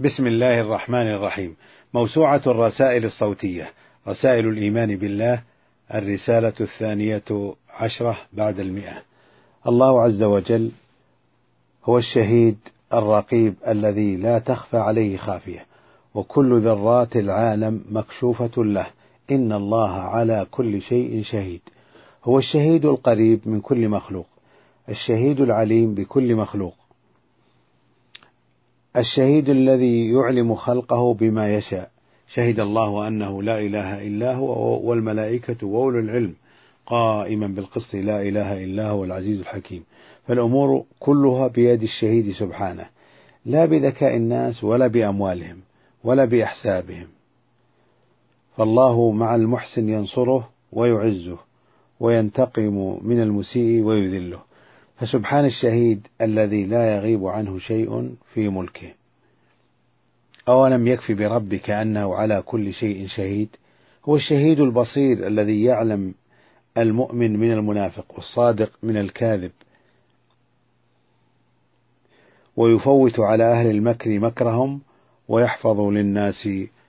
بسم الله الرحمن الرحيم. موسوعة الرسائل الصوتية، رسائل الإيمان بالله، الرسالة 12 بعد 100. الله عز وجل هو الشهيد الرقيب الذي لا تخفى عليه خافية، وكل ذرات العالم مكشوفة له. إن الله على كل شيء شهيد. هو الشهيد القريب من كل مخلوق، الشهيد العليم بكل مخلوق، الشهيد الذي يعلم خلقه بما يشاء. شهد الله أنه لا إله إلا هو والملائكة وأولو العلم قائما بالقسط لا إله إلا هو العزيز الحكيم. فالأمور كلها بيد الشهيد سبحانه، لا بذكاء الناس ولا بأموالهم ولا بأحسابهم. فالله مع المحسن ينصره ويعزه، وينتقم من المسيء ويذله. فسبحان الشهيد الذي لا يغيب عنه شيء في ملكه. أولم يكف بربك أنه على كل شيء شهيد. هو الشهيد البصير الذي يعلم المؤمن من المنافق والصادق من الكاذب، ويفوت على أهل المكر مكرهم، ويحفظ للناس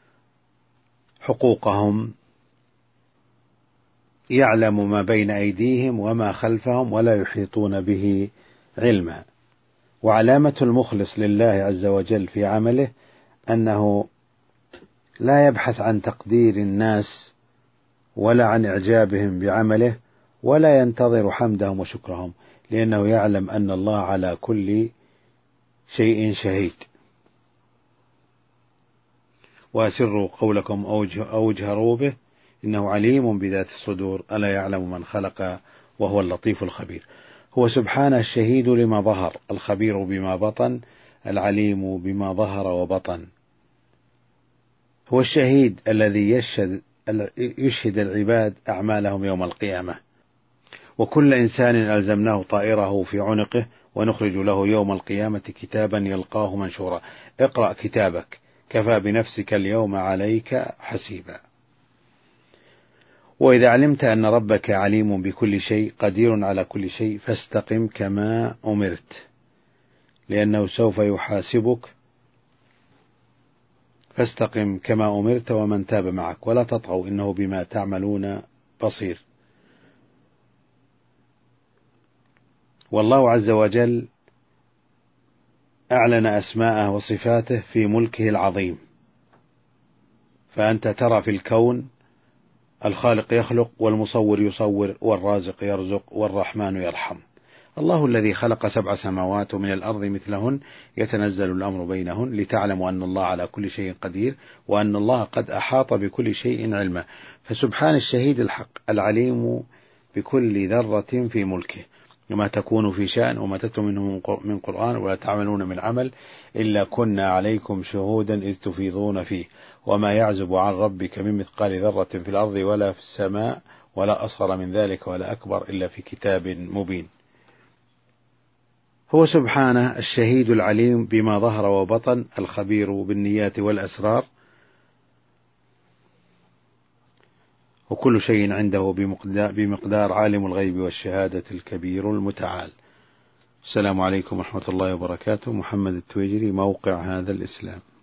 حقوقهم. يعلم ما بين أيديهم وما خلفهم ولا يحيطون به علما. وعلامة المخلص لله عز وجل في عمله أنه لا يبحث عن تقدير الناس ولا عن إعجابهم بعمله، ولا ينتظر حمدهم وشكرهم، لأنه يعلم أن الله على كل شيء شهيد. وأسروا قولكم أو اجهروا به إنه عليم بذات الصدور، ألا يعلم من خلق وهو اللطيف الخبير. هو سبحانه الشهيد لما ظهر، الخبير بما بطن، العليم بما ظهر وبطن. هو الشهيد الذي يشهد العباد أعمالهم يوم القيامة. وكل إنسان ألزمناه طائره في عنقه، ونخرج له يوم القيامة كتابا يلقاه منشورا. اقرأ كتابك كفى بنفسك اليوم عليك حسيبا. وإذا علمت أن ربك عليم بكل شيء قدير على كل شيء، فاستقم كما أمرت، لأنه سوف يحاسبك. فاستقم كما أمرت ومن تاب معك ولا تطغوا إنه بما تعملون بصير. والله عز وجل أعلن أسماءه وصفاته في ملكه العظيم. فأنت ترى في الكون الخالق يخلق، والمصور يصور، والرازق يرزق، والرحمن يرحم. الله الذي خلق 7 سماوات ومن الأرض مثلهن يتنزل الأمر بينهن لتعلموا أن الله على كل شيء قدير، وأن الله قد أحاط بكل شيء علما. فسبحان الشهيد الحق العليم بكل ذرة في ملكه، وما تكون في شأن وما تتلو منه من قرآن ولا تعملون من عمل إلا كنا عليكم شهودا إذ تفيضون فيه، وما يعزب عن ربك من مثقال ذرة في الأرض ولا في السماء ولا أصغر من ذلك ولا أكبر إلا في كتاب مبين. هو سبحانه الشهيد العليم بما ظهر وبطن، الخبير بالنيات والأسرار، وكل شيء عنده بمقدار، عالم الغيب والشهادة الكبير المتعال. السلام عليكم ورحمة الله وبركاته. محمد التويجري، موقع هذا الإسلام.